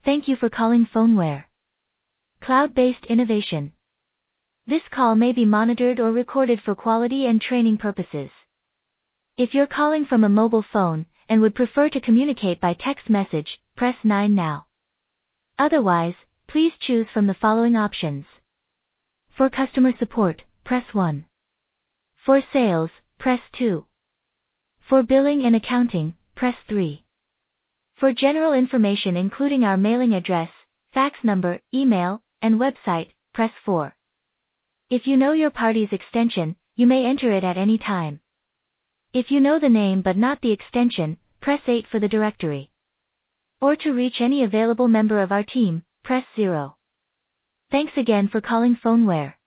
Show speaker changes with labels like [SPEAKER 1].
[SPEAKER 1] Thank you for calling Phoneware. Cloud-based innovation. This call may be monitored or recorded for quality and training purposes. If you're calling from a mobile phone and would prefer to communicate by text message, press 9 now. Otherwise, please choose from the following options. For customer support, press 1. For sales, press 2. For billing and accounting, press 3. For general information including our mailing address, fax number, email, and website, press 4. If you know your party's extension, you may enter it at any time. If you know the name but not the extension, press 8 for the directory. Or to reach any available member of our team, press 0. Thanks again for calling Phoneware.